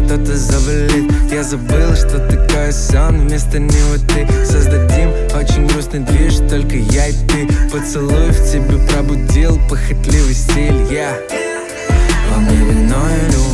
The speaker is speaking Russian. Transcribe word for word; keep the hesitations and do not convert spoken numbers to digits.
что-то заболит. Я забыл, что такое сон, вместо него ты. Создадим очень грустный движ, только я и ты. Поцелуй в тебе пробудил похотливый стиль, я. Во мне вино и